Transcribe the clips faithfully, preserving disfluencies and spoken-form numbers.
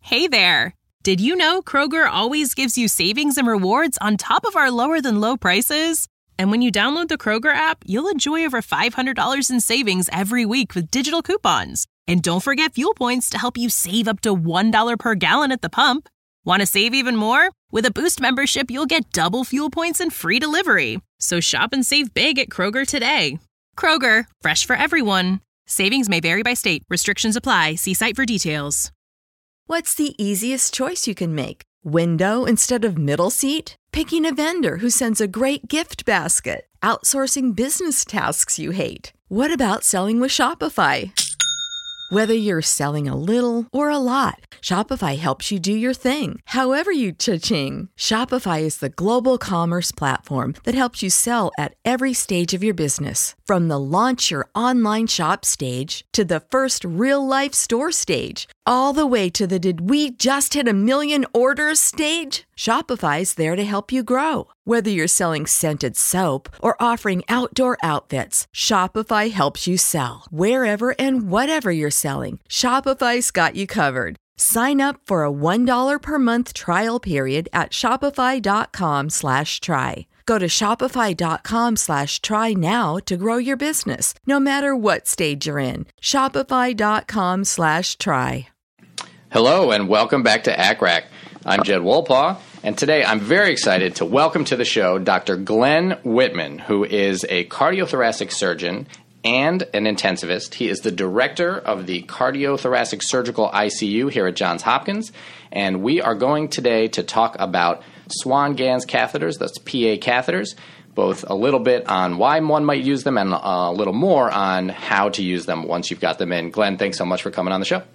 Hey there! Did you know Kroger always gives you savings and rewards on top of our lower-than-low prices? And when you download the Kroger app, you'll enjoy over five hundred dollars in savings every week with digital coupons. And don't forget fuel points to help you save up to one dollar per gallon at the pump. Want to save even more? With a Boost membership, you'll get double fuel points and free delivery. So shop and save big at Kroger today. Kroger, fresh for everyone. Savings may vary by state. Restrictions apply. See site for details. What's the easiest choice you can make? Window instead of middle seat? Picking a vendor who sends a great gift basket? Outsourcing business tasks you hate? What about selling with Shopify? Whether you're selling a little or a lot, Shopify helps you do your thing, however you cha-ching. Shopify is the global commerce platform that helps you sell at every stage of your business. From the launch your online shop stage to the first real-life store stage, all the way to the did we just hit a million orders stage. Shopify's there to help you grow. Whether you're selling scented soap or offering outdoor outfits, Shopify helps you sell. Wherever and whatever you're selling, Shopify's got you covered. Sign up for a one dollar per month trial period at shopify.com slash try. Go to shopify.com slash try now to grow your business, no matter what stage you're in. Shopify.com slash try. Hello and welcome back to A C R A C. I'm Jed Wolpaw, and today I'm very excited to welcome to the show Doctor Glenn Whitman, who is a cardiothoracic surgeon and an intensivist. He is the director of the Cardiothoracic Surgical I C U here at Johns Hopkins, and we are going today to talk about Swan-Ganz catheters, that's P A catheters, both a little bit on why one might use them and a little more on how to use them once you've got them in. Glenn, thanks so much for coming on the show.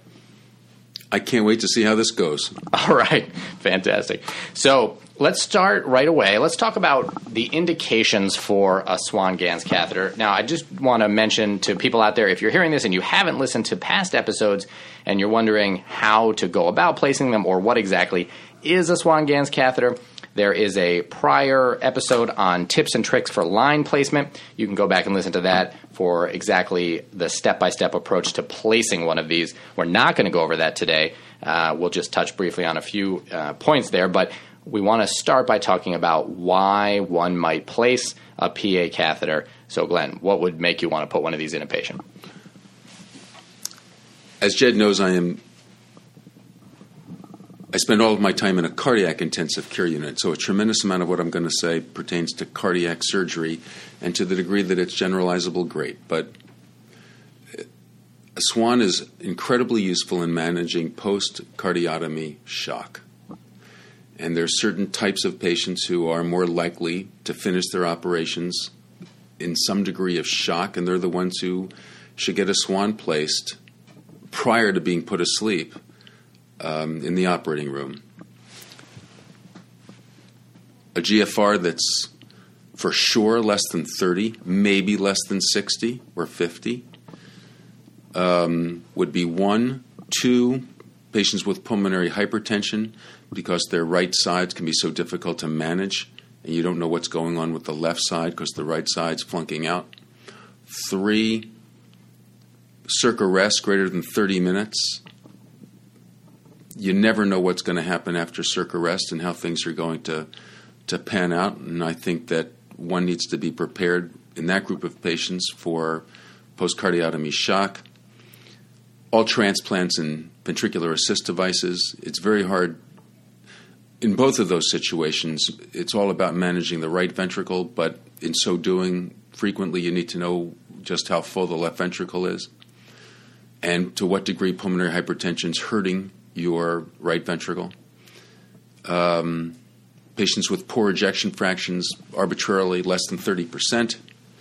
I can't wait to see how this goes. All right. Fantastic. So let's start right away. Let's talk about the indications for a Swan-Ganz catheter. Now, I just want to mention to people out there, if you're hearing this and you haven't listened to past episodes and you're wondering how to go about placing them or what exactly is a Swan-Ganz catheter, there is a prior episode on tips and tricks for line placement. You can go back and listen to that for exactly the step-by-step approach to placing one of these. We're not going to go over that today. Uh, we'll just touch briefly on a few uh, points there, but we want to start by talking about why one might place a P A catheter. So, Glenn, what would make you want to put one of these in a patient? As Jed knows, I am I spend all of my time in a cardiac intensive care unit, so a tremendous amount of what I'm going to say pertains to cardiac surgery, and to the degree that it's generalizable, great. But a Swan is incredibly useful in managing post-cardiotomy shock. And there are certain types of patients who are more likely to finish their operations in some degree of shock, and they're the ones who should get a Swan placed prior to being put asleep Um, in the operating room. A G F R that's for sure less than thirty, maybe less than sixty or fifty, um, would be one. Two, patients with pulmonary hypertension, because their right sides can be so difficult to manage, and you don't know what's going on with the left side because the right side's flunking out. Three, circ arrest greater than thirty minutes. You never know what's going to happen after circ arrest and how things are going to to pan out. And I think that one needs to be prepared in that group of patients for post-cardiotomy shock. All transplants and ventricular assist devices, it's very hard. In both of those situations, it's all about managing the right ventricle, but in so doing, frequently you need to know just how full the left ventricle is and to what degree pulmonary hypertension is hurting your right ventricle. Um, patients with poor ejection fractions, arbitrarily less than thirty percent.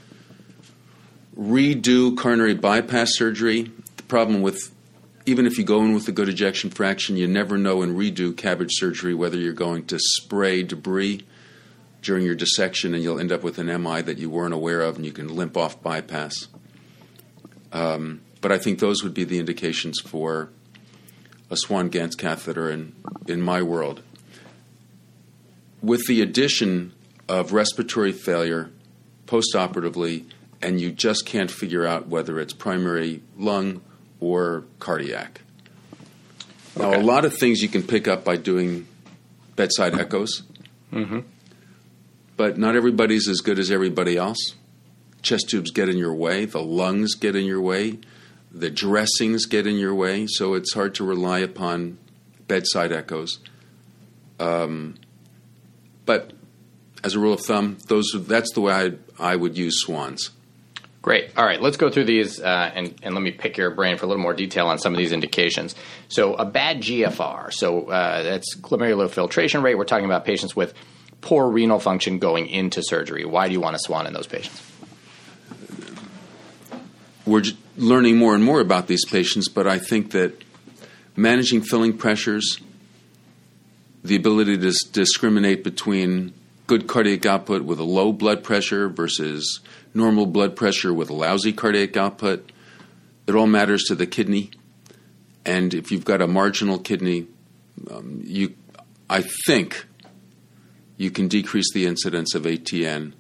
Redo coronary bypass surgery. The problem with, even if you go in with a good ejection fraction, you never know in redo CABG surgery whether you're going to spray debris during your dissection and you'll end up with an M I that you weren't aware of and you can limp off bypass. Um, but I think those would be the indications for a Swan-Ganz catheter in, in my world. With the addition of respiratory failure postoperatively, and you just can't figure out whether it's primary lung or cardiac. Now, Okay. a lot of things you can pick up by doing bedside echoes, Mm-hmm. but not everybody's as good as everybody else. Chest tubes get in your way. The lungs get in your way. The dressings get in your way. So it's hard to rely upon bedside echoes. Um, but as a rule of thumb, those that's the way I I would use swans. Great. All right, let's go through these uh, and, and let me pick your brain for a little more detail on some of these indications. So a bad G F R, so uh, that's glomerular filtration rate. We're talking about patients with poor renal function going into surgery. Why do you want a swan in those patients? We're j- learning more and more about these patients, but I think that managing filling pressures, the ability to s- discriminate between good cardiac output with a low blood pressure versus normal blood pressure with lousy cardiac output, it all matters to the kidney. And if you've got a marginal kidney, um, you, I think you can decrease the incidence of A T N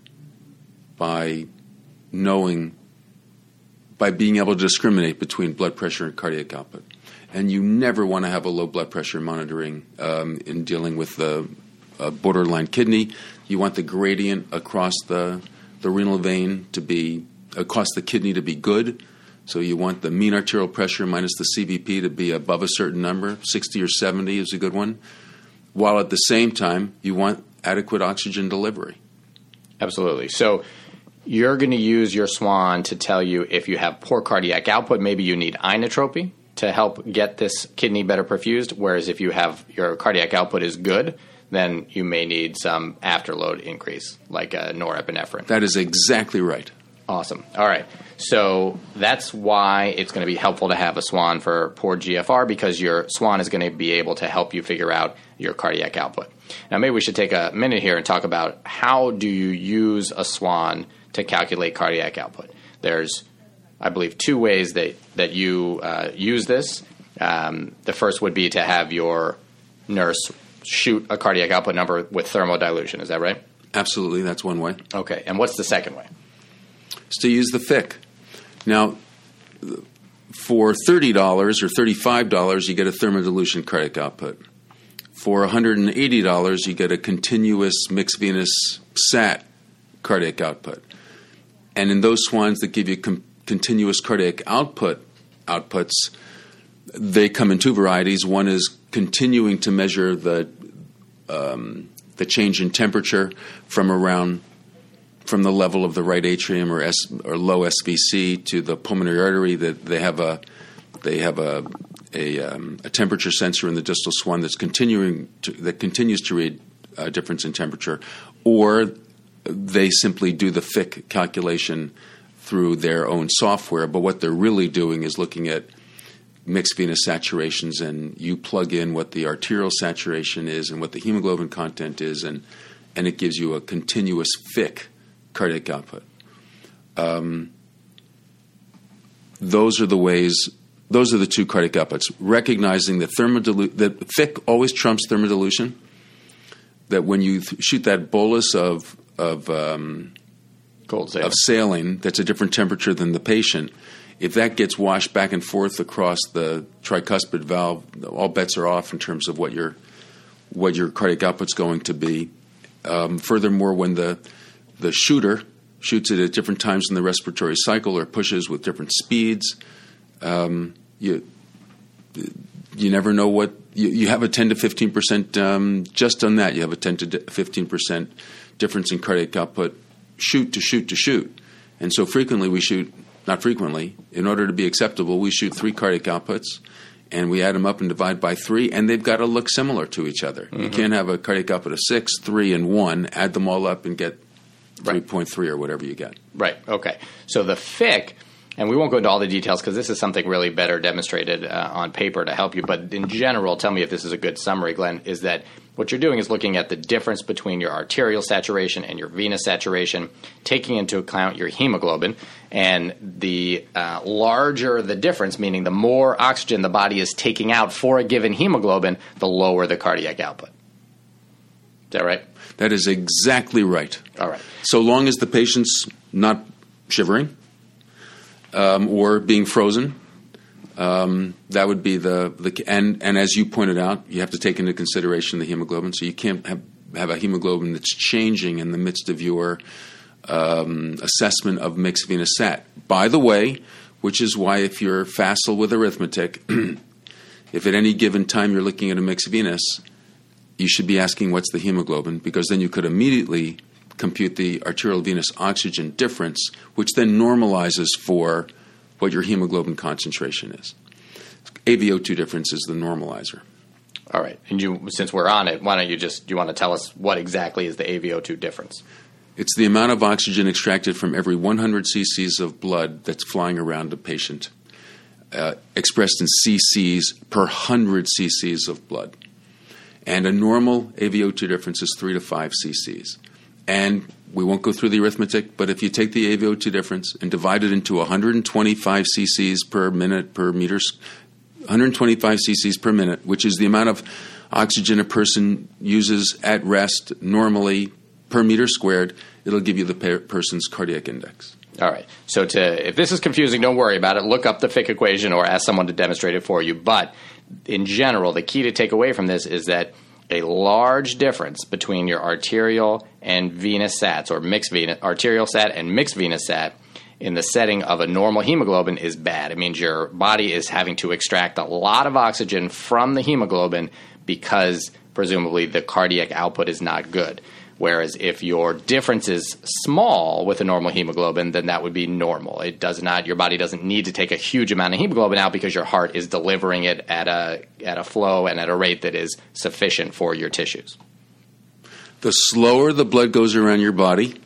by knowing, by being able to discriminate between blood pressure and cardiac output. And you never want to have a low blood pressure monitoring um, in dealing with the uh, borderline kidney. You want the gradient across the, the renal vein to be, across the kidney to be good. So you want the mean arterial pressure minus the C V P to be above a certain number. sixty or seventy is a good one. While at the same time, you want adequate oxygen delivery. Absolutely. So you're going to use your swan to tell you if you have poor cardiac output, maybe you need inotropy to help get this kidney better perfused, whereas if you have your cardiac output is good, then you may need some afterload increase, like a norepinephrine. That is exactly right. Awesome. All right. So that's why it's going to be helpful to have a swan for poor G F R, because your swan is going to be able to help you figure out your cardiac output. Now, maybe we should take a minute here and talk about how do you use a swan to calculate cardiac output. There's, I believe, two ways that, that you uh, use this. Um, the first would be to have your nurse shoot a cardiac output number with thermodilution. Is that right? Absolutely, that's one way. Okay. And what's the second way? Is to use the F I C. Now, for thirty dollars or thirty-five dollars, you get a thermodilution cardiac output. For one hundred eighty dollars, you get a continuous mixed venous S A T cardiac output. And in those swans that give you com- continuous cardiac output outputs, they come in two varieties. One is continuing to measure the um, the change in temperature from around from the level of the right atrium or S, or low S V C to the pulmonary artery. That they have a they have a a, um, a temperature sensor in the distal swan that's continuing to, that continues to read a difference in temperature, or they simply do the F I C calculation through their own software. But what they're really doing is looking at mixed venous saturations, and you plug in what the arterial saturation is and what the hemoglobin content is, and and it gives you a continuous F I C cardiac output. Um, those are the ways. Those are the two cardiac outputs. Recognizing that thermodilu- that F I C always trumps thermodilution. That when you th- shoot that bolus of of um, Cold saline. of saline that's a different temperature than the patient, if that gets washed back and forth across the tricuspid valve, all bets are off in terms of what your what your cardiac output's going to be. Um, furthermore, when the the shooter shoots it at different times in the respiratory cycle or pushes with different speeds, um, you you never know what you, you have a ten to fifteen percent um, just on that. You have a ten to fifteen percent difference in cardiac output, shoot to shoot to shoot, and so frequently we shoot. Not frequently. In order to be acceptable, we shoot three cardiac outputs, and we add them up and divide by three, and they've got to look similar to each other. Mm-hmm. You can't have a cardiac output of six, three, and one, add them all up and get three point three or whatever you get. Right. Okay. So the F I C, and we won't go into all the details because this is something really better demonstrated uh, on paper to help you, but in general, tell me if this is a good summary, Glenn, is that what you're doing is looking at the difference between your arterial saturation and your venous saturation, taking into account your hemoglobin, and the uh, larger the difference, meaning the more oxygen the body is taking out for a given hemoglobin, the lower the cardiac output. Is that right? That is exactly right. All right. So long as the patient's not shivering um, or being frozen, Um, that would be the, the and, and as you pointed out, you have to take into consideration the hemoglobin. So you can't have, have a hemoglobin that's changing in the midst of your um, assessment of mixed venous sat. By the way, which is why if you're facile with arithmetic, if at any given time you're looking at a mixed venous, you should be asking what's the hemoglobin, because then you could immediately compute the arterial venous oxygen difference, which then normalizes for what your hemoglobin concentration is. A V O two difference is the normalizer. All right. And you, since we're on it, why don't you just, do you want to tell us what exactly is the A V O two difference? It's the amount of oxygen extracted from every one hundred cc's of blood that's flying around a patient, uh, expressed in cc's per one hundred cc's of blood. And a normal A V O two difference is three to five cc's. And we won't go through the arithmetic, but if you take the A V O two difference and divide it into one hundred twenty-five cc's per minute per meter, one hundred twenty-five cc's per minute, which is the amount of oxygen a person uses at rest normally per meter squared, it'll give you the per- person's cardiac index. All right. So to, if this is confusing, don't worry about it. Look up the Fick equation or ask someone to demonstrate it for you. But in general, the key to take away from this is that a large difference between your arterial and venous sats, or mixed venous, arterial sat and mixed venous sat, in the setting of a normal hemoglobin is bad. It means your body is having to extract a lot of oxygen from the hemoglobin because presumably the cardiac output is not good. Whereas if your difference is small with a normal hemoglobin, then that would be normal. It does not, your body doesn't need to take a huge amount of hemoglobin out because your heart is delivering it at a at a flow and at a rate that is sufficient for your tissues. The slower the blood goes around your body,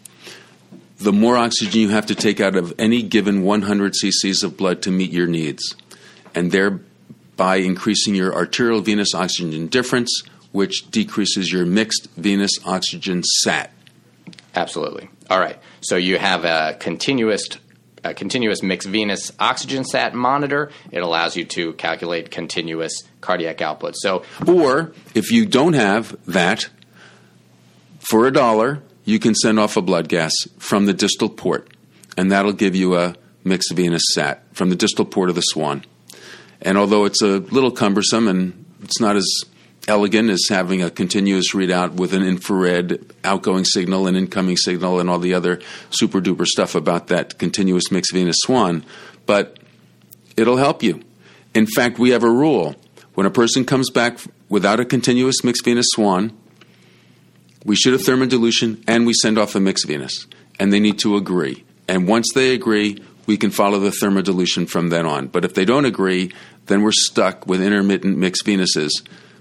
the more oxygen you have to take out of any given one hundred cc's of blood to meet your needs, and thereby increasing your arterial venous oxygen difference, which decreases your mixed venous oxygen sat. Absolutely. All right. So you have a continuous a continuous mixed venous oxygen sat monitor. It allows you to calculate continuous cardiac output. So, or if you don't have that, for a dollar, you can send off a blood gas from the distal port, and that'll give you a mixed venous sat from the distal port of the Swan. And although it's a little cumbersome and it's not as elegant as having a continuous readout with an infrared outgoing signal and incoming signal and all the other super duper stuff about that continuous mixed venous Swan, but it'll help you. In fact, we have a rule. When a person comes back without a continuous mixed venous Swan, we shoot a thermodilution and we send off a mixed venous, and they need to agree. And once they agree, we can follow the thermodilution from then on. But if they don't agree, then we're stuck with intermittent mixed venuses.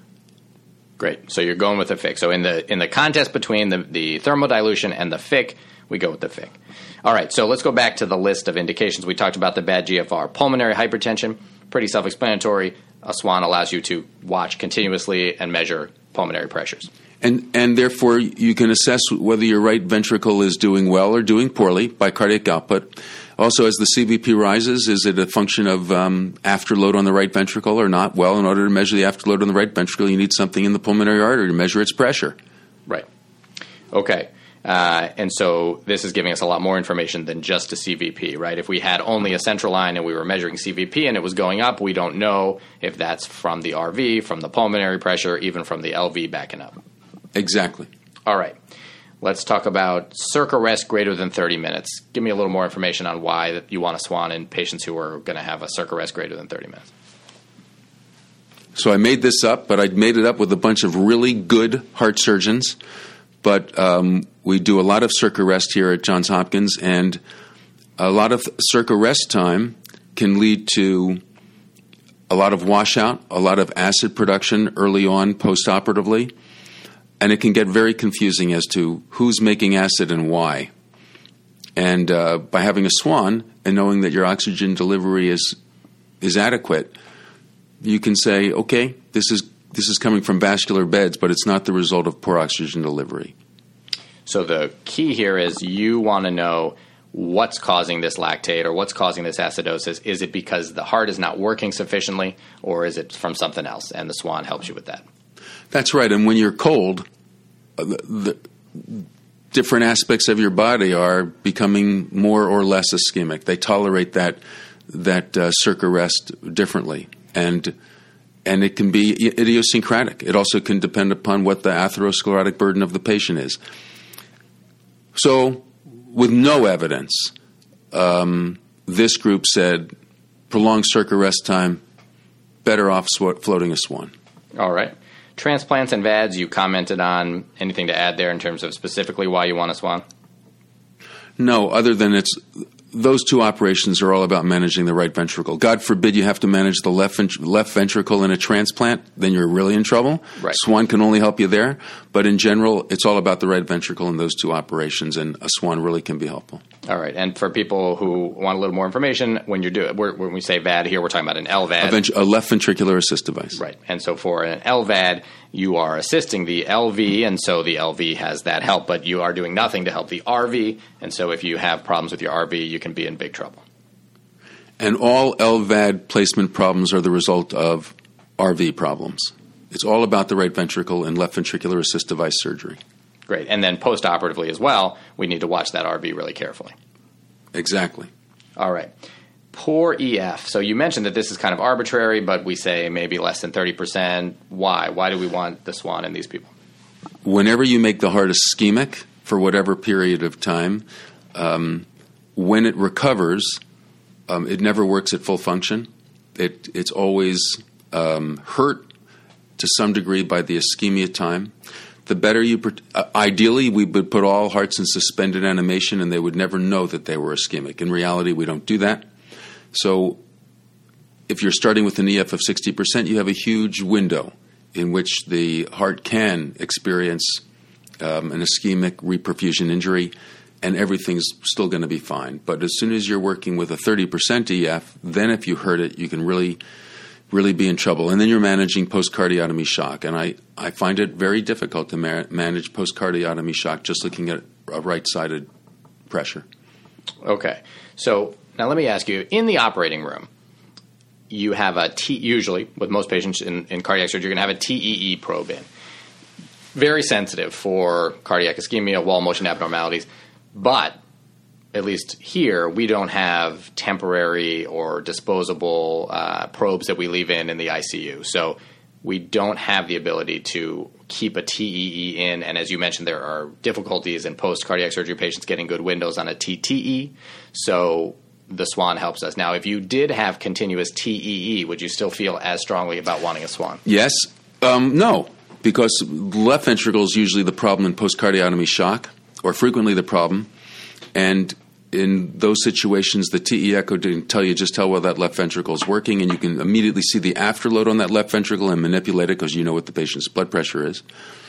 Great. So you're going with the Fick. So in the in the contest between the, the thermodilution and the Fick, we go with the Fick. All right. So let's go back to the list of indications. We talked about the bad G F R. Pulmonary hypertension, pretty self-explanatory. A Swan allows you to watch continuously and measure pulmonary pressures. And and therefore, you can assess whether your right ventricle is doing well or doing poorly by cardiac output. Also, as the C V P rises, is it a function of um, afterload on the right ventricle or not? Well, in order to measure the afterload on the right ventricle, you need something in the pulmonary artery to measure its pressure. Right. Okay. Uh, and so this is giving us a lot more information than just a C V P, right? If we had only a central line and we were measuring C V P and it was going up, we don't know if that's from the R V, from the pulmonary pressure, even from the L V backing up. Exactly. All right. Let's talk about circa rest greater than thirty minutes. Give me a little more information on why you want a Swan in patients who are going to have a circa rest greater than thirty minutes. So I made this up, but I made it up with a bunch of really good heart surgeons. But um, we do a lot of circa rest here at Johns Hopkins, and a lot of circa rest time can lead to a lot of washout, a lot of acid production early on postoperatively. And it can get very confusing as to who's making acid and why. And uh, by having a Swan and knowing that your oxygen delivery is is adequate, you can say, okay, this is this is coming from vascular beds, but it's not the result of poor oxygen delivery. So the key here is you want to know what's causing this lactate or what's causing this acidosis. Is it because the heart is not working sufficiently, or is it from something else? And the Swan helps you with that. That's right. And when you're cold, the, the different aspects of your body are becoming more or less ischemic. They tolerate that that uh, circ arrest differently, and and it can be idiosyncratic. It also can depend upon what the atherosclerotic burden of the patient is. So, with no evidence, um, this group said prolonged circ arrest time, better off sw- floating a swan. All right. Transplants and V A Ds, you commented on. Anything to add there in terms of specifically why you want a swan? No, other than it's those two operations are all about managing the right ventricle. God forbid you have to manage the left vent- left ventricle in a transplant, then you're really in trouble. Right. Swan can only help you there. But in general, it's all about the right ventricle in those two operations, and a swan really can be helpful. All right. And for people who want a little more information, when you're doing, when we say V A D here, we're talking about an L V A D. A, vent- a left ventricular assist device. Right. And so for an L V A D, you are assisting the L V, and so the L V has that help, but you are doing nothing to help the R V. And so if you have problems with your R V, you can be in big trouble. And all L V A D placement problems are the result of R V problems. It's all about the right ventricle and left ventricular assist device surgery. Great. And then post-operatively as well, we need to watch that R V really carefully. Exactly. All right. Poor E F. So you mentioned that this is kind of arbitrary, but we say maybe less than thirty percent. Why? Why do we want the swan in these people? Whenever you make the heart ischemic for whatever period of time, um, when it recovers, um, it never works at full function. It, it's always um, hurt to some degree by the ischemia time. The better you, uh, ideally, we would put all hearts in suspended animation and they would never know that they were ischemic. In reality, we don't do that. So if you're starting with an E F of sixty percent, you have a huge window in which the heart can experience um, an ischemic reperfusion injury, and everything's still going to be fine. But as soon as you're working with a thirty percent E F, then if you hurt it, you can really really be in trouble. And then you're managing post-cardiotomy shock. And I, I find it very difficult to ma- manage post-cardiotomy shock just looking at a right-sided pressure. Okay. So now let me ask you, in the operating room, you have a T, usually with most patients in, in cardiac surgery, you're going to have a T E E probe in. Very sensitive for cardiac ischemia, wall motion abnormalities. But at least here, we don't have temporary or disposable uh, probes that we leave in in the I C U. So we don't have the ability to keep a T E E in. And as you mentioned, there are difficulties in post-cardiac surgery patients getting good windows on a T T E. So the swan helps us. Now, if you did have continuous T E E, would you still feel as strongly about wanting a swan? Yes. Um, no, because left ventricle is usually the problem in post-cardiotomy shock, or frequently the problem. And in those situations, the T E echo can tell you just how well that left ventricle is working, and you can immediately see the afterload on that left ventricle and manipulate it because you know what the patient's blood pressure is.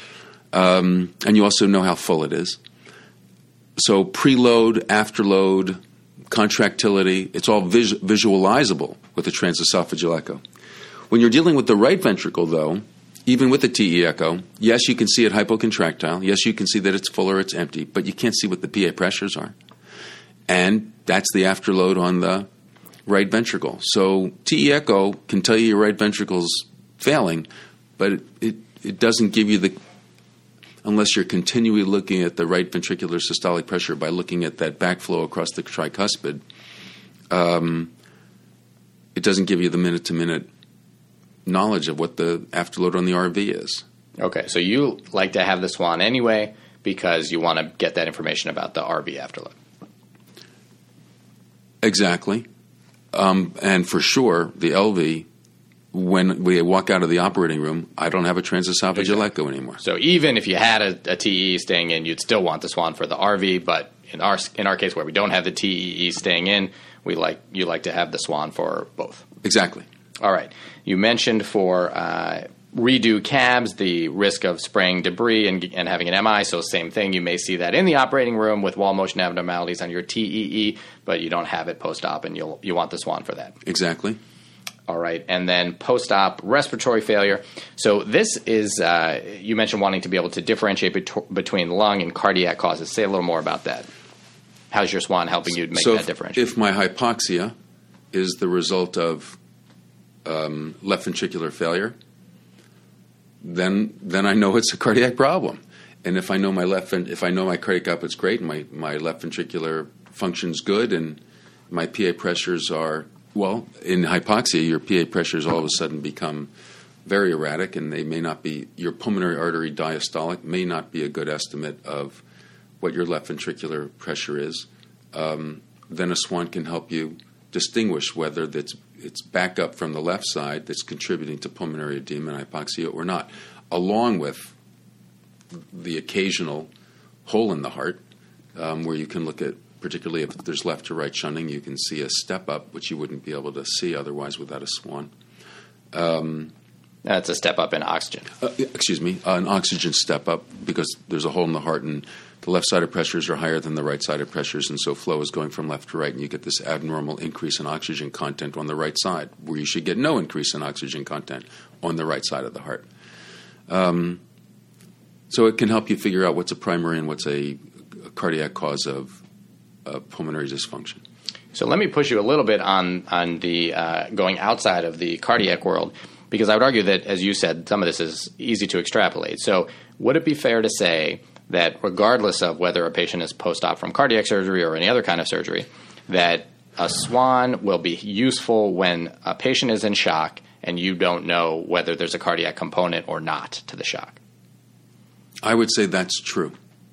Um, and you also know how full it is. So preload, afterload, contractility, it's all vis- visualizable with the transesophageal echo. When you're dealing with the right ventricle, though, even with the T E echo, yes, you can see it hypocontractile. Yes, you can see that it's full or it's empty, but you can't see what the P A pressures are. And that's the afterload on the right ventricle. So T E echo can tell you your right ventricle's failing, but it, it, it doesn't give you the, unless you're continually looking at the right ventricular systolic pressure by looking at that backflow across the tricuspid, um, it doesn't give you the minute-to-minute knowledge of what the afterload on the R V is. Okay, so you like to have the swan anyway because you want to get that information about the R V afterload. Exactly. Um, and for sure, the L V, when we walk out of the operating room, I don't have a transesophageal exactly. echo anymore. So even if you had a, a T E E staying in, you'd still want the swan for the R V, but in our in our case where we don't have the T E E staying in, we like you like to have the swan for both. Exactly. All right. You mentioned for uh, redo cabs, the risk of spraying debris and, and having an M I. So same thing. You may see that in the operating room with wall motion abnormalities on your T E E, but you don't have it post-op, and you'll you want the swan for that. Exactly. All right. And then post-op respiratory failure. So this is, uh, you mentioned wanting to be able to differentiate bet- between lung and cardiac causes. Say a little more about that. How's your swan helping you make so that differentiation? If my hypoxia is the result of um, left ventricular failure, then then I know it's a cardiac problem. And if I know my left if I know my cardiac output's great and my, my left ventricular function's good and my P A pressures are Well, in hypoxia, your P A pressures all of a sudden become very erratic, and they may not be, your pulmonary artery diastolic may not be a good estimate of what your left ventricular pressure is. Um, then a swan can help you distinguish whether that's, it's back up from the left side that's contributing to pulmonary edema and hypoxia or not, along with the occasional hole in the heart, um, where you can look at, particularly if there's left to right shunting, you can see a step up, which you wouldn't be able to see otherwise without a swan. Um, That's a step up in oxygen. Uh, excuse me, uh, an oxygen step up, because there's a hole in the heart and the left-sided pressures are higher than the right-sided pressures, and so flow is going from left to right, and you get this abnormal increase in oxygen content on the right side, where you should get no increase in oxygen content on the right side of the heart. Um, so it can help you figure out what's a primary and what's a, a cardiac cause of uh, pulmonary dysfunction. So let me push you a little bit on, on the uh, going outside of the cardiac world, because I would argue that, as you said, some of this is easy to extrapolate. So would it be fair to say that regardless of whether a patient is post-op from cardiac surgery or any other kind of surgery, that a swan will be useful when a patient is in shock and you don't know whether there's a cardiac component or not to the shock? I would say that's true.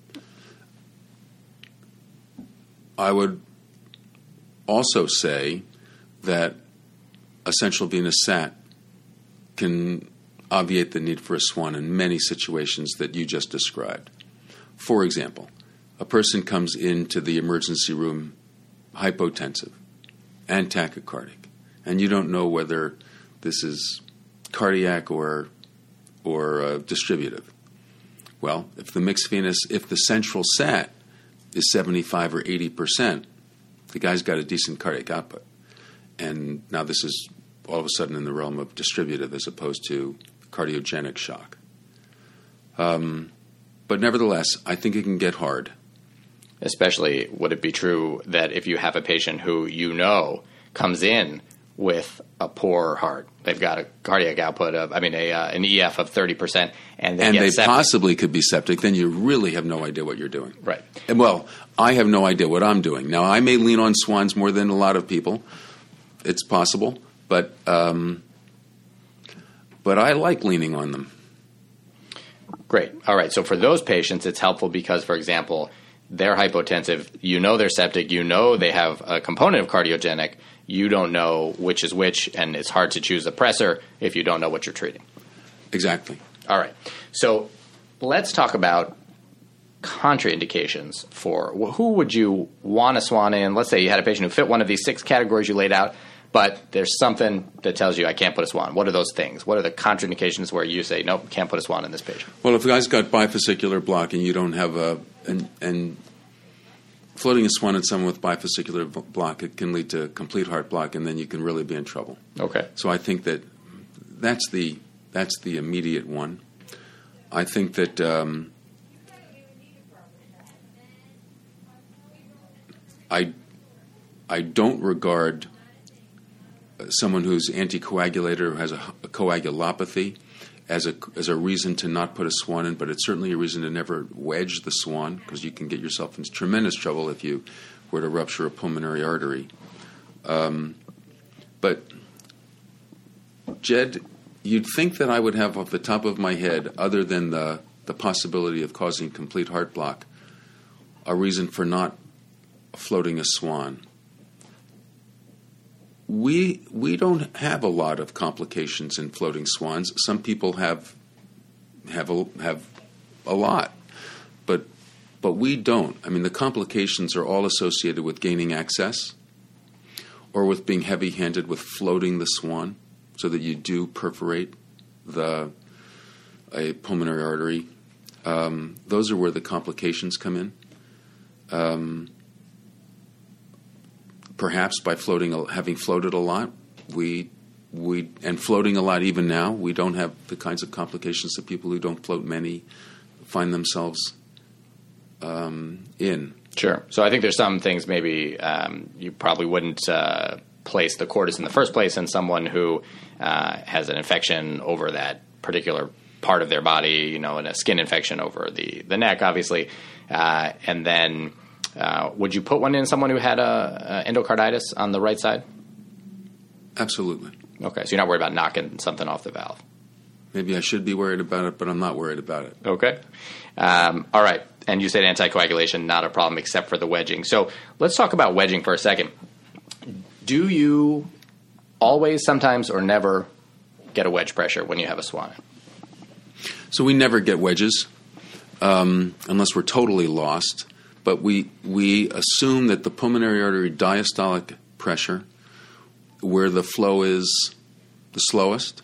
I would also say that a central venous sat can obviate the need for a swan in many situations that you just described. For example, a person comes into the emergency room hypotensive and tachycardic, and you don't know whether this is cardiac or or uh, distributive. Well, if the mixed venous, if the central sat is seventy-five or eighty percent, the guy's got a decent cardiac output. And now this is all of a sudden in the realm of distributive as opposed to cardiogenic shock. Um, but nevertheless, I think it can get hard. Especially, would it be true that if you have a patient who you know comes in with a poor heart, they've got a cardiac output of, I mean, a uh, an E F of thirty percent, and they and get they septic. possibly could be septic, then you really have no idea what you're doing. Right. And, well, I have no idea what I'm doing. Now, I may lean on swans more than a lot of people. It's possible, but um, but I like leaning on them. Great. All right. So for those patients, it's helpful because, for example, they're hypotensive. You know they're septic. You know they have a component of cardiogenic. You don't know which is which, and it's hard to choose a pressor if you don't know what you're treating. Exactly. All right. So let's talk about contraindications for who would you want to swan in. Let's say you had a patient who fit one of these six categories you laid out, but there's something that tells you I can't put a swan. What are those things? What are the contraindications where you say, nope, can't put a swan in this patient? Well, if a guy's got bifascicular block and you don't have a and, and floating a swan in someone with bifascicular block, it can lead to complete heart block, and then you can really be in trouble. Okay. So I think that that's the that's the immediate one. I think that um, I I don't regard someone who's anticoagulated or has a, a coagulopathy as a as a reason to not put a swan in, but it's certainly a reason to never wedge the swan, because you can get yourself in tremendous trouble if you were to rupture a pulmonary artery. Um, but, Jed, you'd think that I would have off the top of my head, other than the, the possibility of causing complete heart block, a reason for not floating a swan. We we don't have a lot of complications in floating swans. Some people have have a, have a lot, but but we don't. I mean, the complications are all associated with gaining access, or with being heavy-handed with floating the swan, so that you do perforate the a pulmonary artery. Um, those are where the complications come in. Um, Perhaps by floating, having floated a lot, we we and floating a lot even now, we don't have the kinds of complications that people who don't float many find themselves um, in. Sure. So I think there's some things maybe um, you probably wouldn't uh, place the cordis in the first place in someone who uh, has an infection over that particular part of their body, you know, and a skin infection over the, the neck, obviously, uh, and then. Uh, would you put one in someone who had a, a endocarditis on the right side? Absolutely. Okay, so you're not worried about knocking something off the valve. Maybe I should be worried about it, but I'm not worried about it. Okay. Um, all right. And you said anticoagulation, not a problem except for the wedging. So let's talk about wedging for a second. Do you always, sometimes, or never get a wedge pressure when you have a Swan? So we never get wedges um, unless we're totally lost. But we we assume that the pulmonary artery diastolic pressure, where the flow is the slowest,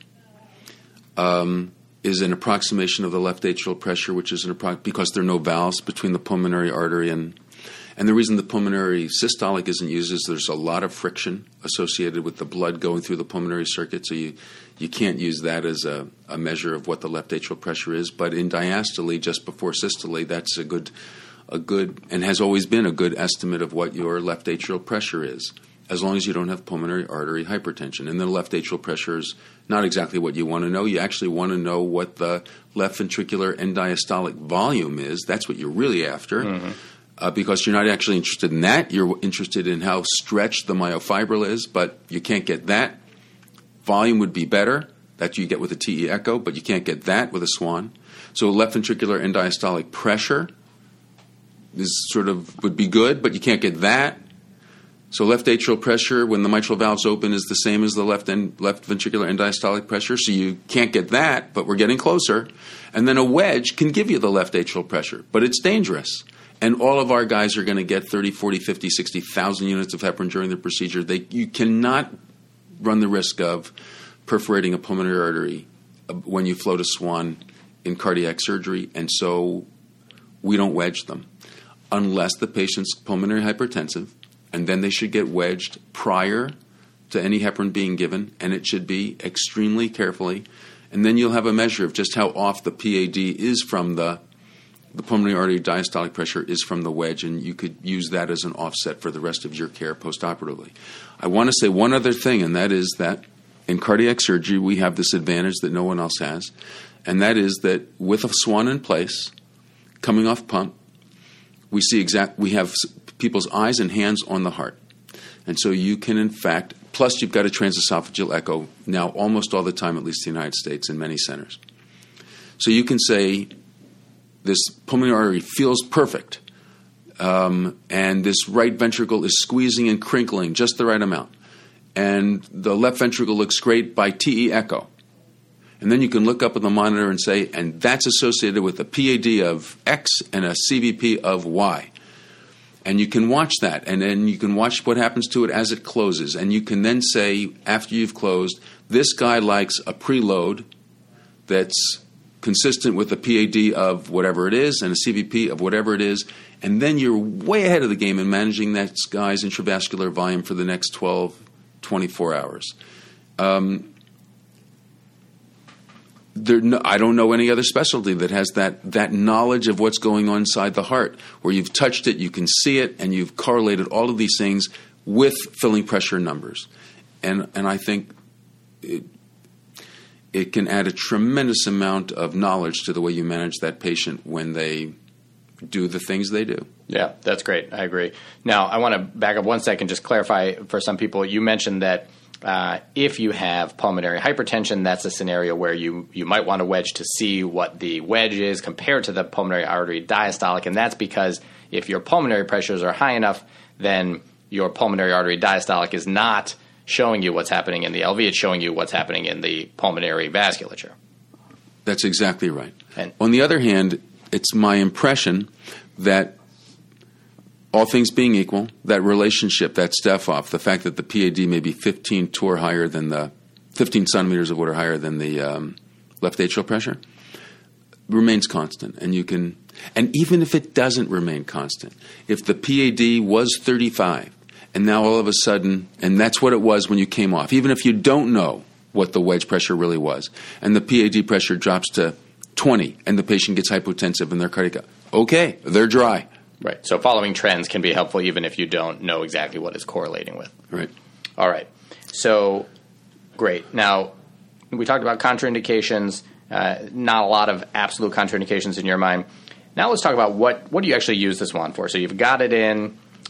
um, is an approximation of the left atrial pressure, which is an appro- because there are no valves between the pulmonary artery and and the reason the pulmonary systolic isn't used is there's a lot of friction associated with the blood going through the pulmonary circuit, so you you can't use that as a, a measure of what the left atrial pressure is. But in diastole, just before systole, that's a good a good and has always been a good estimate of what your left atrial pressure is, as long as you don't have pulmonary artery hypertension. And the left atrial pressure is not exactly what you want to know. You actually want to know what the left ventricular end diastolic volume is. That's what you're really after, mm-hmm. uh, because you're not actually interested in that. You're interested in how stretched the myofibril is, but you can't get that. Volume would be better. That you get with a T E echo, but you can't get that with a Swan. So left ventricular end diastolic pressure is sort of would be good, but you can't get that. So left atrial pressure when the mitral valve's open is the same as the left end, left ventricular end diastolic pressure, so you can't get that, but we're getting closer. And then a wedge can give you the left atrial pressure, but it's dangerous. And all of our guys are going to get thirty, forty, fifty, sixty thousand units of heparin during the procedure. They, you cannot run the risk of perforating a pulmonary artery when you float a Swan in cardiac surgery, and so we don't wedge them unless the patient's pulmonary hypertensive, and then they should get wedged prior to any heparin being given, and it should be extremely carefully. And then you'll have a measure of just how off the P A D is from the the pulmonary artery diastolic pressure is from the wedge, and you could use that as an offset for the rest of your care postoperatively. I want to say one other thing, and that is that in cardiac surgery we have this advantage that no one else has, and that is that with a Swan in place, coming off pump, we see exact. We have people's eyes and hands on the heart, and so you can, in fact, plus you've got a transesophageal echo now almost all the time, at least in the United States, in many centers. So you can say this pulmonary artery feels perfect, um, and this right ventricle is squeezing and crinkling just the right amount, and the left ventricle looks great by T E echo. And then you can look up at the monitor and say, and that's associated with a P A D of X and a C V P of Y. And you can watch that, and then you can watch what happens to it as it closes. And you can then say, after you've closed, this guy likes a preload that's consistent with a P A D of whatever it is and a C V P of whatever it is. And then you're way ahead of the game in managing that guy's intravascular volume for the next twelve, twenty-four hours. Um, There, no, I don't know any other specialty that has that that knowledge of what's going on inside the heart, where you've touched it, you can see it, and you've correlated all of these things with filling pressure numbers. And and I think it, it can add a tremendous amount of knowledge to the way you manage that patient when they do the things they do. Yeah, that's great. I agree. Now, I want to back up one second, just clarify for some people. You mentioned that Uh, if you have pulmonary hypertension, that's a scenario where you, you might want to wedge to see what the wedge is compared to the pulmonary artery diastolic, and that's because if your pulmonary pressures are high enough, then your pulmonary artery diastolic is not showing you what's happening in the L V, it's showing you what's happening in the pulmonary vasculature. That's exactly right. And on the other hand, it's my impression that all things being equal, that relationship, that Steph-off, the fact that the P A D may be fifteen torr higher than the fifteen centimeters of water higher than the um, left atrial pressure remains constant. And you can, and even if it doesn't remain constant, if the P A D was thirty-five, and now all of a sudden, and that's what it was when you came off, even if you don't know what the wedge pressure really was, and the P A D pressure drops to twenty, and the patient gets hypotensive and they're cardiac, okay, they're dry. Right. So following trends can be helpful even if you don't know exactly what it's correlating with. Right. All right. So great. Now, we talked about contraindications, uh, not a lot of absolute contraindications in your mind. Now let's talk about what, what do you actually use this Swan for? So you've got it in.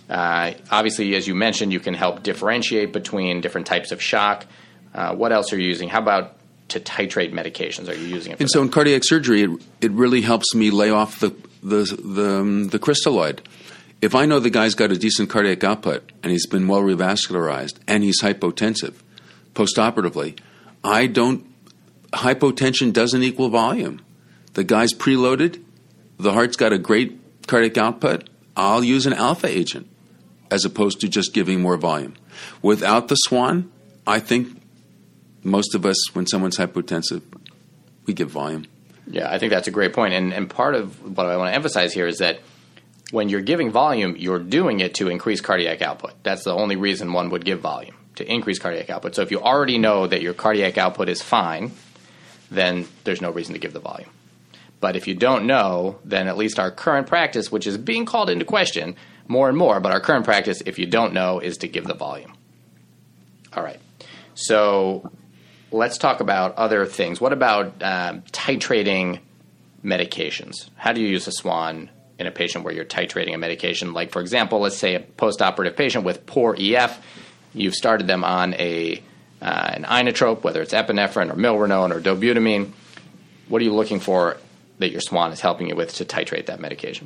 Uh, obviously, as you mentioned, you can help differentiate between different types of shock. Uh, what else are you using? How about to titrate medications? Are you using it for And so that? in cardiac surgery, it, it really helps me lay off the the the, um, the crystalloid. If I know the guy's got a decent cardiac output and he's been well revascularized and he's hypotensive postoperatively, I don't – hypotension doesn't equal volume. The guy's preloaded. The heart's got a great cardiac output. I'll use an alpha agent as opposed to just giving more volume. Without the Swan, I think most of us, when someone's hypotensive, we give volume. Yeah, I think that's a great point. And, and part of what I want to emphasize here is that when you're giving volume, you're doing it to increase cardiac output. That's the only reason one would give volume, to increase cardiac output. So if you already know that your cardiac output is fine, then there's no reason to give the volume. But if you don't know, then at least our current practice, which is being called into question more and more, but our current practice, if you don't know, is to give the volume. All right. So let's talk about other things. What about um, titrating medications? How do you use a Swan in a patient where you're titrating a medication? Like, for example, let's say a postoperative patient with poor E F. You've started them on a uh, an inotrope, whether it's epinephrine or milrinone or dobutamine. What are you looking for that your Swan is helping you with to titrate that medication?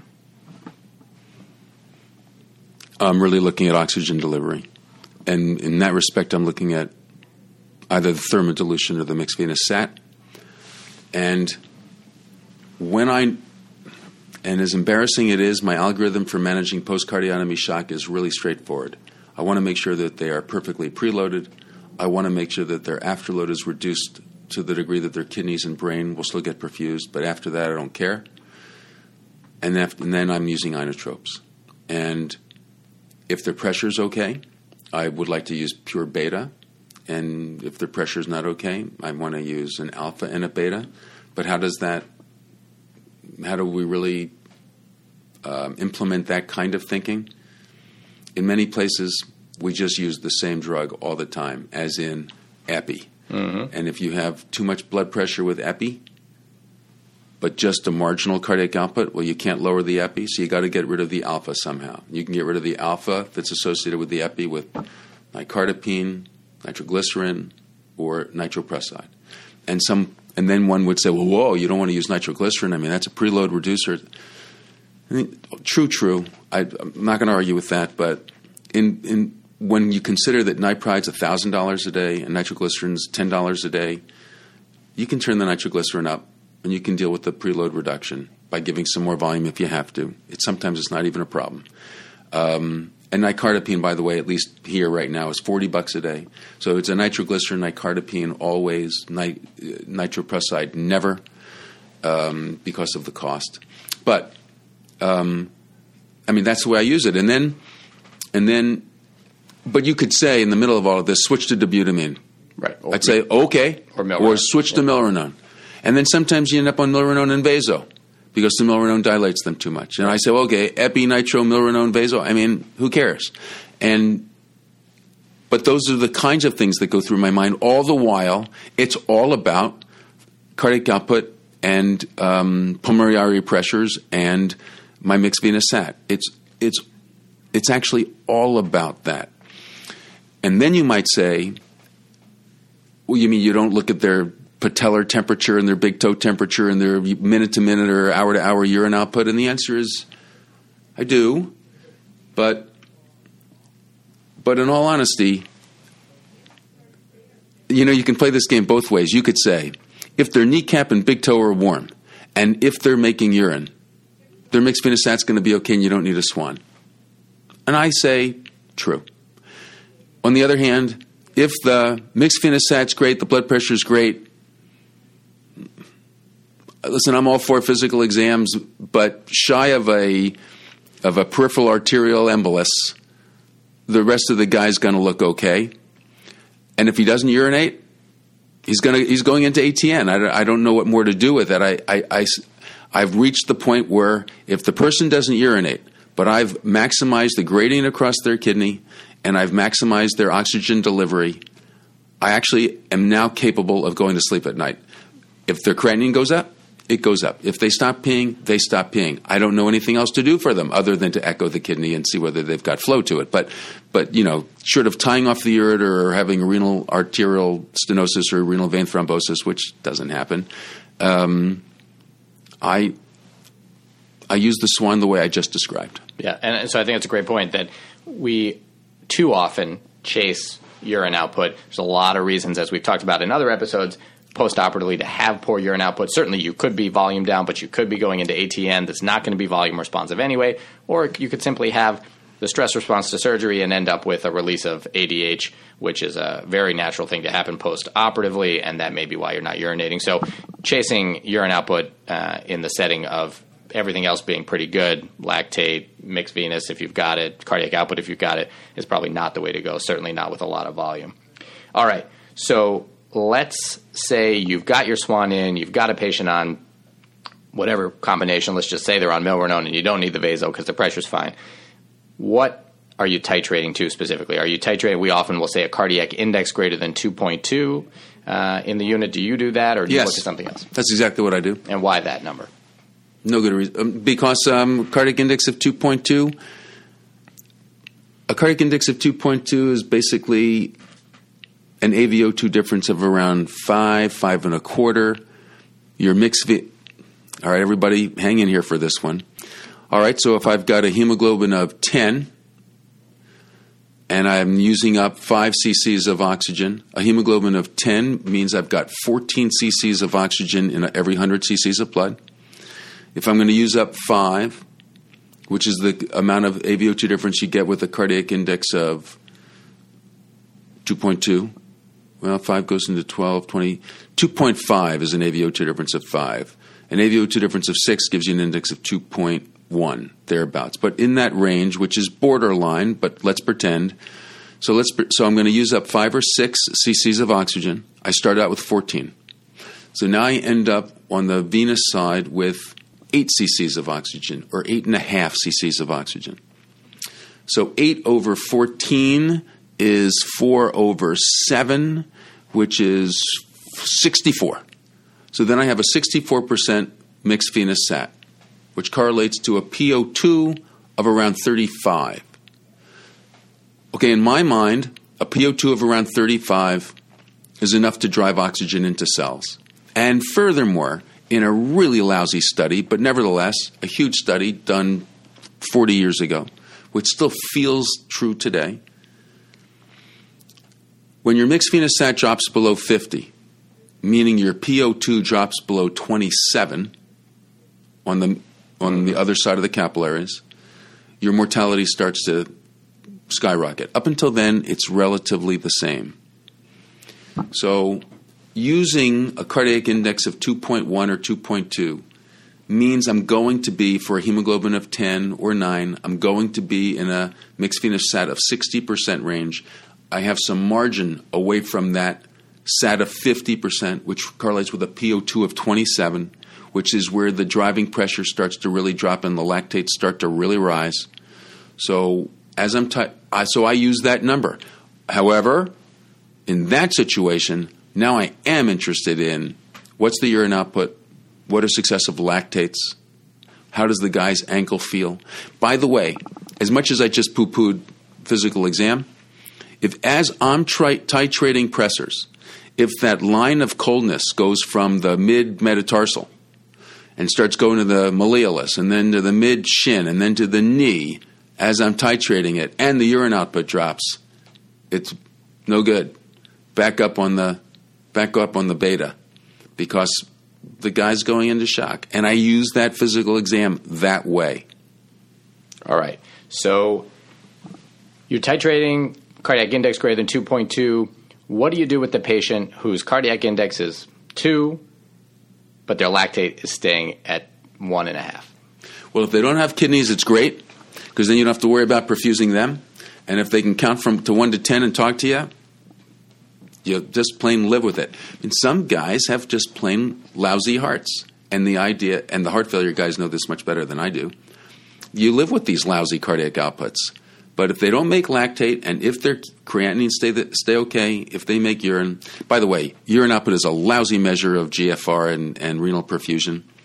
I'm really looking at oxygen delivery. And in that respect, I'm looking at either the thermodilution or the mixed venous sat. And when I, and as embarrassing it is, my algorithm for managing post-cardiotomy shock is really straightforward. I want to make sure that they are perfectly preloaded. I want to make sure that their afterload is reduced to the degree that their kidneys and brain will still get perfused, but after that I don't care. And, after, and then I'm using inotropes. And if their pressure is okay, I would like to use pure beta. And if their pressure is not okay, I want to use an alpha and a beta. But how does that, how do we really um, implement that kind of thinking? In many places, we just use the same drug all the time, as in epi. Mm-hmm. And if you have too much blood pressure with epi, but just a marginal cardiac output, well, you can't lower the epi, so you got to get rid of the alpha somehow. You can get rid of the alpha that's associated with the epi with nicardipine, nitroglycerin, or nitroprusside. And some, and then one would say, well, whoa, you don't want to use nitroglycerin. I mean, that's a preload reducer. I mean, true, true. I, I'm not going to argue with that, but in in when you consider that nipride's one thousand dollars a day and nitroglycerin's ten dollars a day, you can turn the nitroglycerin up and you can deal with the preload reduction by giving some more volume if you have to. It, sometimes it's not even a problem. Um, and nicardipine, by the way, at least here right now, is forty bucks a day. So it's a nitroglycerin, nicardipine, always, nit- nitroprusside, never, um, because of the cost. But, um, I mean, that's the way I use it. And then, and then, but you could say in the middle of all of this, switch to dobutamine. Right. Or, I'd say, okay, or, or switch to milrinone. And then sometimes you end up on milrinone and vaso because the milrinone dilates them too much. And I say, okay, epi, nitro, milrinone, vaso. I mean, who cares? And but those are the kinds of things that go through my mind. All the while, it's all about cardiac output and um, pulmonary artery pressures and my mixed venous sat. It's it's it's actually all about that. And then you might say, well, you mean you don't look at their patellar temperature and their big toe temperature and their minute to minute or hour to hour urine output? And the answer is, I do. But, but in all honesty, you know, you can play this game both ways. You could say, if their kneecap and big toe are warm, and if they're making urine, their mixed venous sat's going to be okay and you don't need a Swan. And I say, true. On the other hand, if the mixed venous sat's great, the blood pressure's great, listen, I'm all for physical exams, but shy of a of a peripheral arterial embolus, the rest of the guy's going to look okay. And if he doesn't urinate, he's going to he's going into A T N. I, I don't know what more to do with that. I, I, I, I've reached the point where if the person doesn't urinate, but I've maximized the gradient across their kidney and I've maximized their oxygen delivery, I actually am now capable of going to sleep at night. If their creatinine goes up, it goes up. If they stop peeing, they stop peeing. I don't know anything else to do for them other than to echo the kidney and see whether they've got flow to it. But, but you know, short of tying off the ureter or having a renal arterial stenosis or renal vein thrombosis, which doesn't happen, um, I I use the Swan the way I just described. Yeah, and so I think it's a great point that we too often chase urine output. There's a lot of reasons, as we've talked about in other episodes, post-operatively to have poor urine output. Certainly you could be volume down, but you could be going into A T N that's not going to be volume responsive anyway, or you could simply have the stress response to surgery and end up with a release of A D H, which is a very natural thing to happen post-operatively, and that may be why you're not urinating. So chasing urine output uh, in the setting of everything else being pretty good, lactate, mixed venous if you've got it, cardiac output if you've got it, is probably not the way to go, certainly not with a lot of volume. All right, so let's say you've got your Swan in, you've got a patient on whatever combination, let's just say they're on milrinone and you don't need the vaso because the pressure's fine. What are you titrating to specifically? Are you titrating, we often will say a cardiac index greater than two point two uh, in the unit. Do you do that or do yes. you look at something else? That's exactly what I do. And why that number? No good reason. Um, because um, cardiac index of two point two, a cardiac index of two point two is basically an A V O two difference of around five, five and a quarter. Your mixed V. All right, everybody, hang in here for this one. All right, so if I've got a hemoglobin of ten and I'm using up five cc's of oxygen, a hemoglobin of ten means I've got fourteen cc's of oxygen in every one hundred cc's of blood. If I'm going to use up five, which is the amount of A V O two difference you get with a cardiac index of two point two, well, five goes into twelve, twenty. two point five is an A V O two difference of five. An A V O two difference of six gives you an index of two point one, thereabouts. But in that range, which is borderline, but let's pretend. So let's. So I'm going to use up five or six cc's of oxygen. I start out with fourteen. So now I end up on the venous side with eight cc's of oxygen, or eight and a half cc's of oxygen. So eight over fourteen is four over seven, which is sixty-four. So then I have a sixty-four percent mixed venous sat, which correlates to a P O two of around thirty-five. Okay, in my mind, a P O two of around thirty-five is enough to drive oxygen into cells. And furthermore, in a really lousy study, but nevertheless a huge study done forty years ago, which still feels true today, when your mixed venous sat drops below fifty, meaning your P O two drops below twenty-seven on the on the other side of the capillaries, your mortality starts to skyrocket. Up until then, it's relatively the same. So using a cardiac index of two point one or two point two means I'm going to be, for a hemoglobin of ten or nine, I'm going to be in a mixed venous sat of sixty percent range. I have some margin away from that sat of fifty percent, which correlates with a P O two of twenty-seven, which is where the driving pressure starts to really drop and the lactates start to really rise. So as I'm t- I, so I use that number. However, in that situation, now I am interested in what's the urine output, what are successive lactates, how does the guy's ankle feel. By the way, as much as I just poo-pooed physical exam, if as I'm tri- titrating pressors, if that line of coldness goes from the mid-metatarsal and starts going to the malleolus and then to the mid-shin and then to the knee as I'm titrating it and the urine output drops, it's no good. Back up on the back up on the beta because the guy's going into shock. And I use that physical exam that way. All right. So you're titrating cardiac index greater than two point two. What do you do with the patient whose cardiac index is two, but their lactate is staying at one and a half? Well, if they don't have kidneys, it's great because then you don't have to worry about perfusing them. And if they can count from to one to ten and talk to you, you just plain live with it. And some guys have just plain lousy hearts. And the idea, and the heart failure guys know this much better than I do, you live with these lousy cardiac outputs. But if they don't make lactate, and if their creatinine stay the, stay okay, if they make urine, by the way, urine output is a lousy measure of G F R and, and renal perfusion.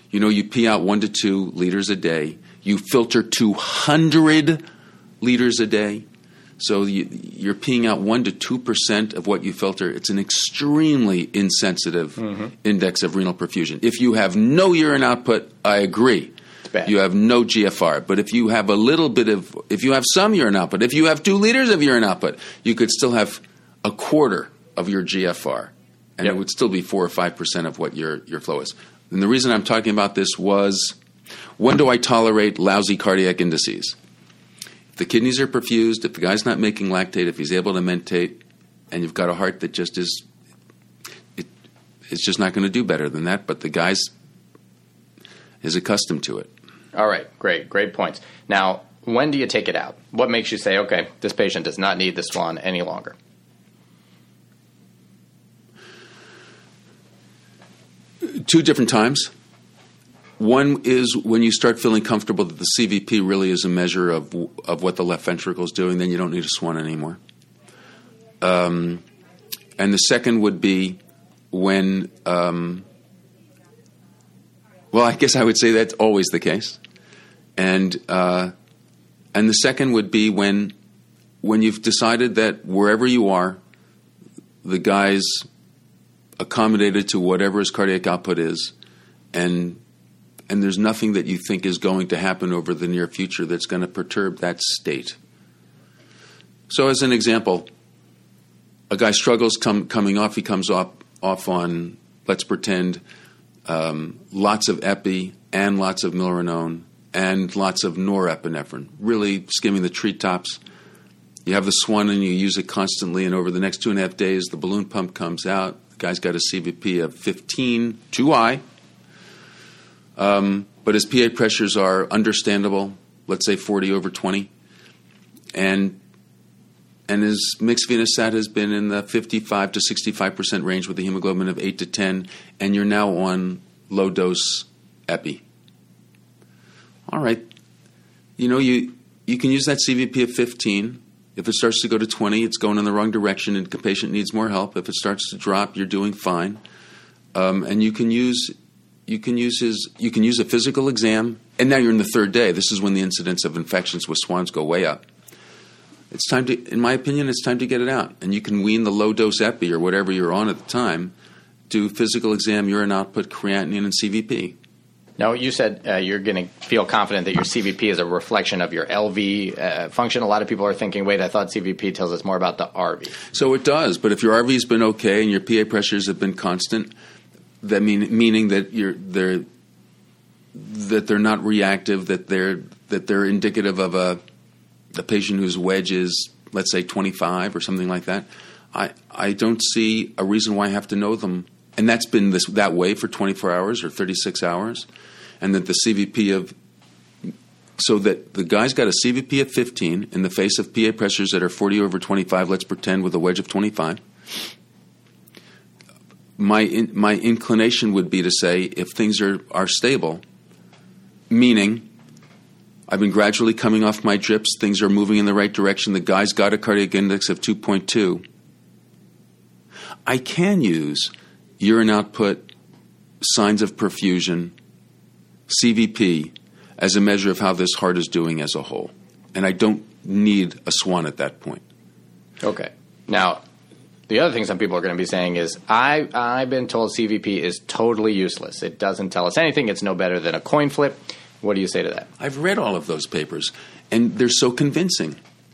You know, you pee out one to two liters a day. You filter two hundred liters a day. So you, you're peeing out one to two percent of what you filter. It's an extremely insensitive mm-hmm. index of renal perfusion. If you have no urine output, I agree. It's bad. You have no G F R. But if you have a little bit of, if you have some urine output, if you have two liters of urine output, you could still have a quarter of your G F R. And yep. it would still be four or five percent of what your, your flow is. And the reason I'm talking about this was, when do I tolerate lousy cardiac indices? If the kidneys are perfused, if the guy's not making lactate, if he's able to mentate, and you've got a heart that just is, it, it's just not going to do better than that, but the guy's is accustomed to it. All right, great, great points. Now, when do you take it out? What makes you say, okay, this patient does not need the Swan any longer? Two different times. One is when you start feeling comfortable that the C V P really is a measure of of what the left ventricle is doing, then you don't need a Swan anymore. Um, and the second would be when, um, well, I guess I would say that's always the case. And uh, and the second would be when when you've decided that wherever you are, the guy's accommodated to whatever his cardiac output is, and and there's nothing that you think is going to happen over the near future that's going to perturb that state. So as an example, a guy struggles com- coming off, he comes off, off on, let's pretend, um, lots of epi and lots of milrinone and lots of norepinephrine, really skimming the treetops. You have the Swan and you use it constantly, and over the next two and a half days, the balloon pump comes out. The guy's got a C V P of fifteen, too high. Um, but his P A pressures are understandable, let's say forty over twenty. And and his mixed venous sat has been in the fifty-five to sixty-five percent range with a hemoglobin of eight to ten, and you're now on low-dose epi. All right. You know, you, you can use that C V P of fifteen. If it starts to go to twenty, it's going in the wrong direction and the patient needs more help. If it starts to drop, you're doing fine. Um, and you can use you can use his you can use a physical exam. And now you're in the third day. This is when the incidence of infections with Swans go way up. It's time to, in my opinion, it's time to get it out. And you can wean the low dose epi or whatever you're on at the time. Do physical exam, urine output, creatinine, and C V P. Now, you said uh, you're going to feel confident that your C V P is a reflection of your L V uh, function. A lot of people are thinking, wait, I thought C V P tells us more about the R V. So it does, but if your R V's been okay and your P A pressures have been constant, that mean meaning that you're they're that they're not reactive, that they're that they're indicative of a a patient whose wedge is, let's say, twenty-five or something like that. I I don't see a reason why I have to know them, and that's been this that way for twenty-four hours or thirty-six hours. And that the C V P of, so that the guy's got a C V P of fifteen in the face of P A pressures that are forty over twenty-five, let's pretend with a wedge of twenty-five. My in, my inclination would be to say, if things are, are stable, meaning I've been gradually coming off my drips, things are moving in the right direction, the guy's got a cardiac index of two point two, I can use urine output, signs of perfusion, C V P as a measure of how this heart is doing as a whole. And I don't need a Swan at that point. Okay. Now, the other thing some people are going to be saying is, I, I've been told C V P is totally useless. It doesn't tell us anything. It's no better than a coin flip. What do you say to that? I've read all of those papers, and they're so convincing.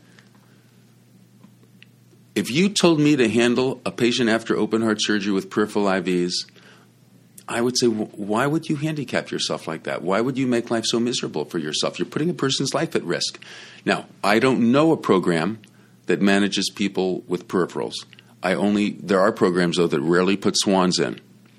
If you told me to handle a patient after open heart surgery with peripheral I Vs, I would say, why would you handicap yourself like that? Why would you make life so miserable for yourself? You're putting a person's life at risk. Now, I don't know a program that manages people with peripherals. I only there are programs, though, that rarely put Swans in.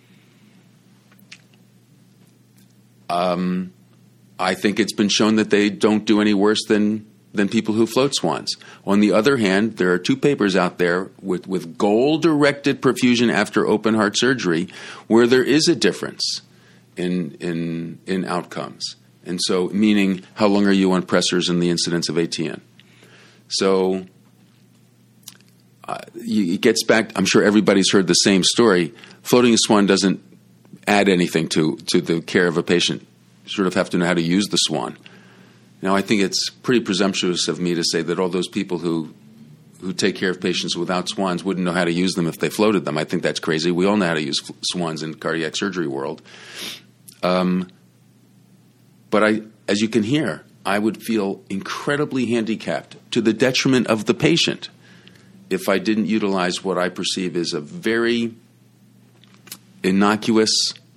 Um, I think it's been shown that they don't do any worse than than people who float Swans. On the other hand, there are two papers out there with, with goal-directed perfusion after open heart surgery where there is a difference in in in outcomes. And so, meaning how long are you on pressors and the incidence of A T N. So uh, it gets back, I'm sure everybody's heard the same story. Floating a Swan doesn't add anything to, to the care of a patient. You sort of have to know how to use the swan. Now, I think it's pretty presumptuous of me to say that all those people who who take care of patients without swans wouldn't know how to use them if they floated them. I think that's crazy. We all know how to use swans in the cardiac surgery world. Um, but I, as you can hear, I would feel incredibly handicapped to the detriment of the patient if I didn't utilize what I perceive as a very innocuous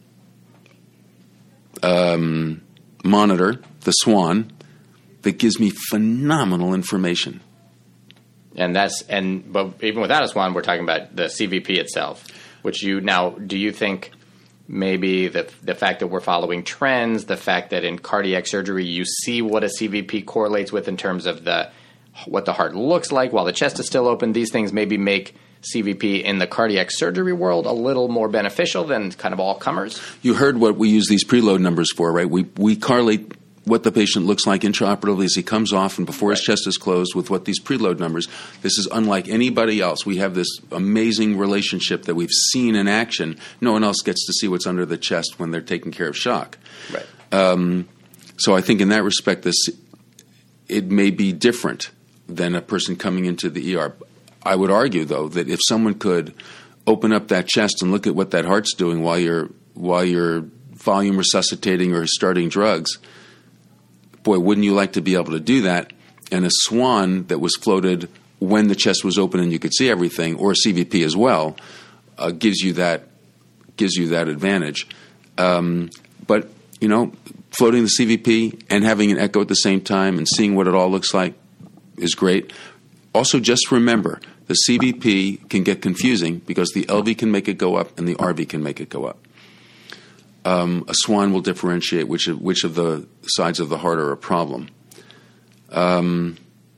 um, monitor, the Swan, that gives me phenomenal information. And that's and but even without a Swan, we're talking about the C V P itself, which you now do you think maybe the the fact that we're following trends, the fact that in cardiac surgery you see what a C V P correlates with in terms of the what the heart looks like while the chest is still open, these things maybe make C V P in the cardiac surgery world a little more beneficial than kind of all comers? You heard what we use these preload numbers for, right? We we correlate what the patient looks like intraoperatively as he comes off and before right. his chest is closed with what these preload numbers. This is unlike anybody else. We have this amazing relationship that we've seen in action. No one else gets to see what's under the chest when they're taking care of shock. Right. Um, so I think in that respect, this it may be different than a person coming into the E R. I would argue, though, that if someone could open up that chest and look at what that heart's doing while you're while you're volume resuscitating or starting drugs, boy, wouldn't you like to be able to do that? And a Swan that was floated when the chest was open and you could see everything, or a C V P as well, uh, gives you that gives you that advantage. Um, but you know, floating the C V P and having an echo at the same time and seeing what it all looks like is great. Also, just remember, the C V P can get confusing because the L V can make it go up and the R V can make it go up. Um, a Swan will differentiate which of, which of the sides of the heart are a problem. Um,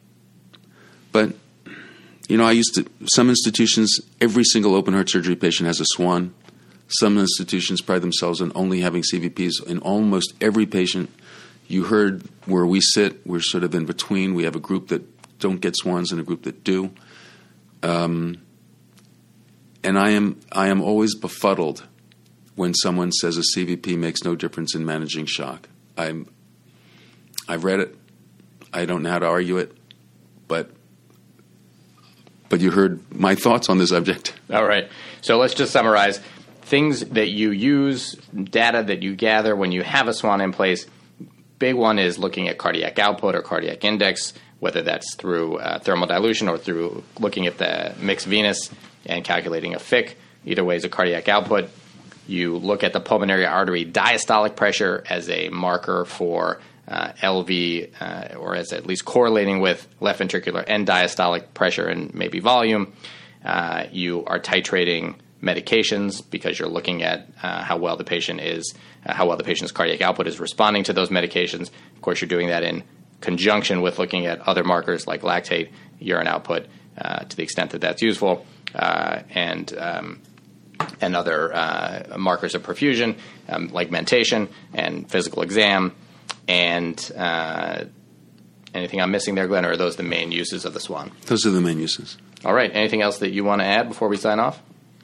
but, you know, I used to, some institutions, every single open heart surgery patient has a Swan. Some institutions pride themselves on only having C V Ps in almost every patient. You heard where we sit, we're sort of in between. We have a group that don't get Swans and a group that do. Um, and I am I am always befuddled when someone says a C V P makes no difference in managing shock. I'm, I've read it. I don't know how to argue it, but but you heard my thoughts on the subject. All right. So let's just summarize. Things that you use, data that you gather when you have a Swan in place. Big one is looking at cardiac output or cardiac index, whether that's through uh, thermal dilution or through looking at the mixed venous and calculating a F I C. Either way is a cardiac output. You look at the pulmonary artery diastolic pressure as a marker for uh, L V, uh, or as at least correlating with left ventricular end diastolic pressure and maybe volume. Uh, you are titrating medications because you're looking at uh, how well the patient is, uh, how well the patient's cardiac output is responding to those medications. Of course, you're doing that in conjunction with looking at other markers like lactate, urine output, uh, to the extent that that's useful, uh, and um, and other uh, markers of perfusion um, like mentation and physical exam. And uh, anything I'm missing there, Glenn, or are those the main uses of the Swan? Those are the main uses. All right. Anything else that you want to add before we sign off?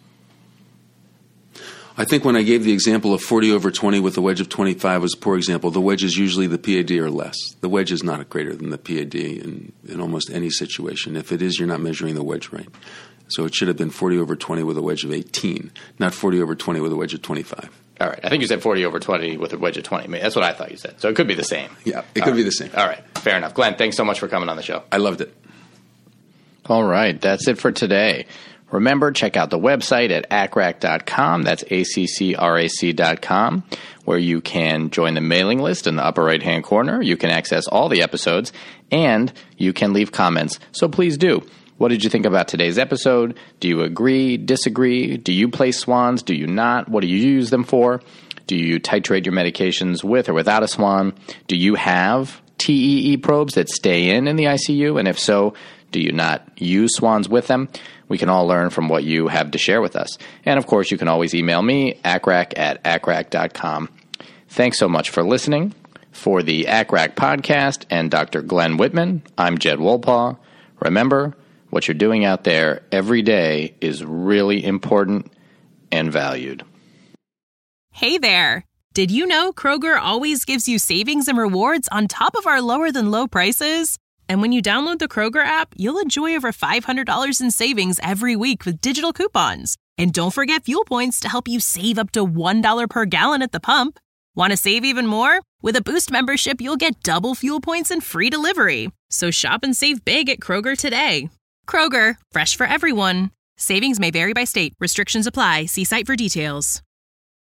I think when I gave the example of forty over twenty with a wedge of twenty-five was a poor example. The wedge is usually the P A D or less. The wedge is not greater than the P A D in, in almost any situation. If it is, you're not measuring the wedge right. So it should have been forty over twenty with a wedge of eighteen, not forty over twenty with a wedge of twenty-five. All right. I think you said forty over twenty with a wedge of twenty. I mean, that's what I thought you said. So it could be the same. Yeah, it All could right. be the same. All right. Fair enough. Glenn, thanks so much for coming on the show. I loved it. All right. That's it for today. Remember, check out the website at A C C R A C dot com. That's A C C R A C dot com, where you can join the mailing list in the upper right-hand corner. You can access all the episodes, and you can leave comments. So please do. What did you think about today's episode? Do you agree, disagree? Do you place Swans? Do you not? What do you use them for? Do you titrate your medications with or without a Swan? Do you have T E E probes that stay in in the I C U? And if so, do you not use Swans with them? We can all learn from what you have to share with us. And, of course, you can always email me, A C C R A C at A C C R A C dot com. Thanks so much for listening. For the A C C R A C podcast and Doctor Glenn Whitman, I'm Jed Wolpaw. Remember, what you're doing out there every day is really important and valued. Hey there! Did you know Kroger always gives you savings and rewards on top of our lower-than-low prices? And when you download the Kroger app, you'll enjoy over five hundred dollars in savings every week with digital coupons. And don't forget fuel points to help you save up to one dollar per gallon at the pump. Want to save even more? With a Boost membership, you'll get double fuel points and free delivery. So shop and save big at Kroger today. Kroger, fresh for everyone. Savings may vary by state. Restrictions apply. See site for details.